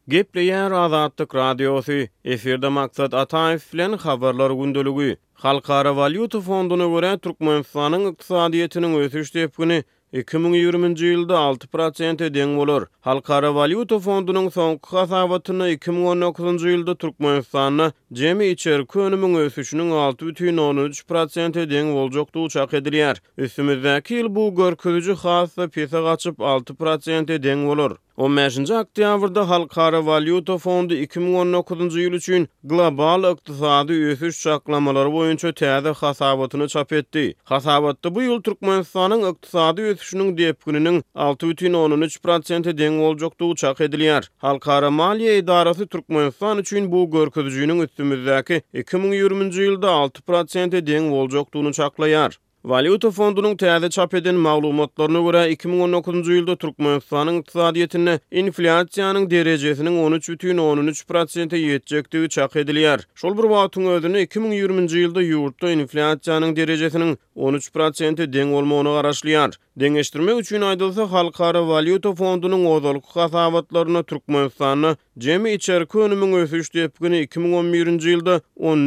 Gepleýär Azatlyk Radiosu, eferde maksat Ataýew bilen habarlar gündölügi. Halkara Valyuta Fonduna görä Türkmenistanyň ykdysadyýetiniň ösüş tepkini 2020-nji ýylda 6% deň bolar. Halkara Valyuta Fondunyň soňky hasabatyna 2019-njy ýylda Türkmenistanyň jemi içerki önümiň ösüşiniň 6,13% deň boljakdygy çak edilýär. Üstümizdäki ýyl bu görkeziji hassa pesa gaçyp 6% deň bolar. 15-nji oktýabrda Halkara Valyuta Fondu 2019-njy ýyl üçin global ykdysady ösüş çaklamalary boýunça täze hasabatyny çap etdi. Hasabatda bu ýyl Türkmenistanyň ykdysady ösüşiniň depkininiň 6,13% deň boljakdygy çak edilýär. Halkara Maliýe Edarasy Türkmenistan üçin bu görkezijiniň üstümizdäki 2020-nji ýylda 6% deň boljakdygyny çaklaýar. Valyuta Fondunyň täze çap eden maglumatlaryna görä 2019-njy ýylda Türkmenistanyň ykdysadyýetine inflasiýanyň derejesiniň 13,13% ýetjekdigi çak edilýär. Şol bir wagtyň özünde 2020-nji ýylda ýurtda inflasiýanyň derejesiniň 13% deň bolmagyny garaşlýar. Deňeşdirmek üçin aýdylsa, Halkara Valyuta Fondunyň ozalky hasabatlaryna Türkmenistanyň jemi içerki önümiň ösüş tepkini 2011-nji ýylda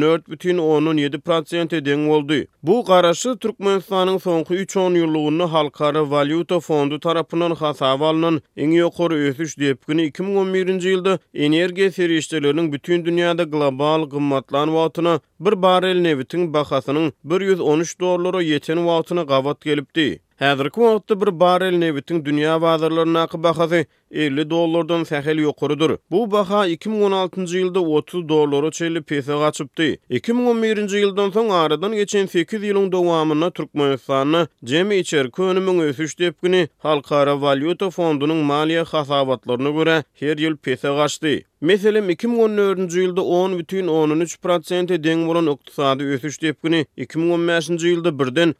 14,17% deň boldy. Bu garaşy Türkmenistanyň soňky 3-10 ýyllygyny Halkara Valyuta Fondu tarapyndan hasaba alynan eň ýokary ösüş tepkini 2011-nji ýylda energiýa serişçileriniň bütün dünýäde global gymmatlan wagtyna bir barel neftiň bahasynyň $113 ýeten wagtyna gawat gelipdi. Häzirki wagtda bir barel neftiň dünýä bazarlaryna bahasy $50 sähel ýokarydyr. Bu baha 2016-njy ýylda $30 çelli pesa gaçypdy. 2011-nji ýyldan soň aradan geçen 8 ýylyň dowamyna Türkmenistanyň jemi içerki önümiň ösüş tepkini Halkara Valyuta Fondunyň maliýe hasabatlaryna görä her ýyl pesa gaçdy. Meselem 2014-nji ýylda 10,13% deň bolan ykdysady ösüş tepkini 2015-nji ýylda birden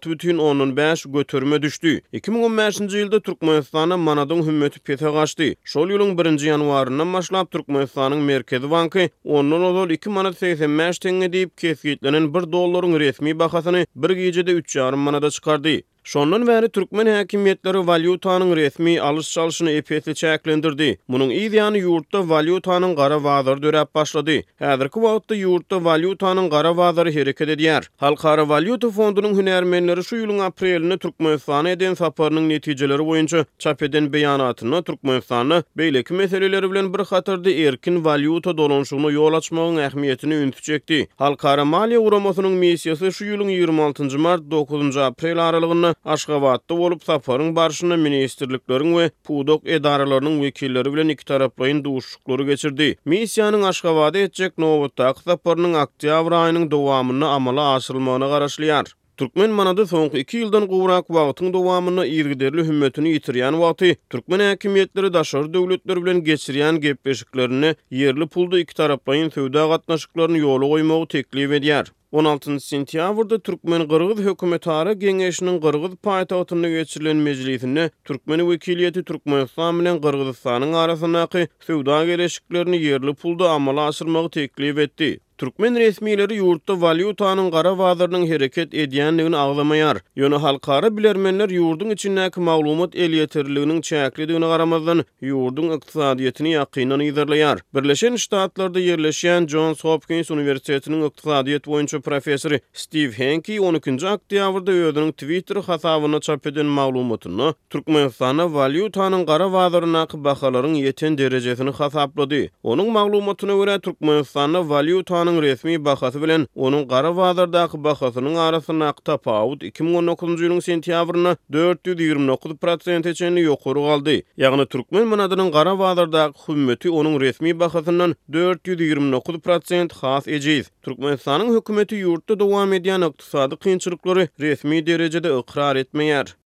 6,15 götürme düşdi. 2015-nji ýylda Türkmenistanyň manadyň hümmeti pesa gaçdy. Şol ýylyň 1-nji ýanwaryndan başlap Türkmenistanyň Merkezi Banky ondan ozal 2 manat 85 teňe diýip kesgitlenen $1 resmi bahasyny bir gecede 3,5 manada çykardy. Şondan bäri türkmen häkimiýetleri valyutanyň resmi alış-çalyşyny epetli çäklendirdi. Munyň ýany ýurtda valyutanyň gara bazary dörep başlady. Häzirki wagtda ýurtda valyutanyň gara bazary hereket edýär. Halkara Valyuta Fondunyň hünärmenleri şu ýylyň aprelini Türkmenistana eden saparynyň netijeleri boýunça çap eden beýanatyna Türkmenistanyň beýleki meseleleri bilen bir hatarda erkin valyuta dolanşygyna ýol açmagyň ähmiýetini üntüjekdi. Halkara maliýe uramasynyň missiýasy şu ýylyň 26-njy mart 9-njy aprel aralygyny Aşgabatda bolup saparyň barşyna ministrlikleriň we pudok edaralarynyň wekilleri bilen iki taraplyň duşuklary geçirdi. Missiýanyň Aşgabada etjek nowatdaky saparynyň oktýabr aýynyň dowamyny amala aşyrylmagyna garaşlýar. Türkmen manady soňky 2 ýyldan gowrak wagtyň dowamyny ýergiderli hümmetini ýitirýän wagty türkmen häkimiýetleri daşary döwletler bilen geçirýän gepleşiklerini yerli pulda iki taraplyň söwda gatnaşyklaryny ýola goýmagy teklip edýär. 16 sentýabrda Türkmen Qırğız hökümetara Geňeşiniň Qırğız paýtagtyna geçirilen mejlisinde Türkmen wekiliýeti Türkmenistan bilen Qırgızstanyň arasyndaky söwda geleşiklerini yerli pulda amala aşyrmagy teklip etdi. Türkmen resmiýetleri ýurtda valyutanyň gara bazarynyň hereket edýänligini aglamaýar. Ýöne halkara bilermenler ýurduň içindäki maglumat elýetirliginiň çäklidigine garamazdan ýurduň ykdysadyýetini ýakynan ýyzarlaýar. Birleşen Ştatlarda ýerleşýän Johns Hopkins Uniwersitetiniň ykdysadyýet boýunça professory Steve Hanke 12-nji oktýabrda özüniň Twitter hasabyna çap eden maglumatyny Türkmenistana valyutanyň gara bazarynyň bahalaryň ýeten derejesini hasaplady. Onuň maglumatyna görä Türkmenistana valyuta resmi bahasy bilen onun gara bazardaky bahasynyň arasyna tapawut 2019-njy ýylyň sentýabryna 429% çenli ýokary galdy. Ýagny türkmen manadynyň gara bazardaky hümmeti onun resmi bahasyndan 429% has ejiz. Türkmenistanyň hökümeti ýurtda dowam edýän ykdysady kynçylyklary resmi derejede ikrar etmeýär.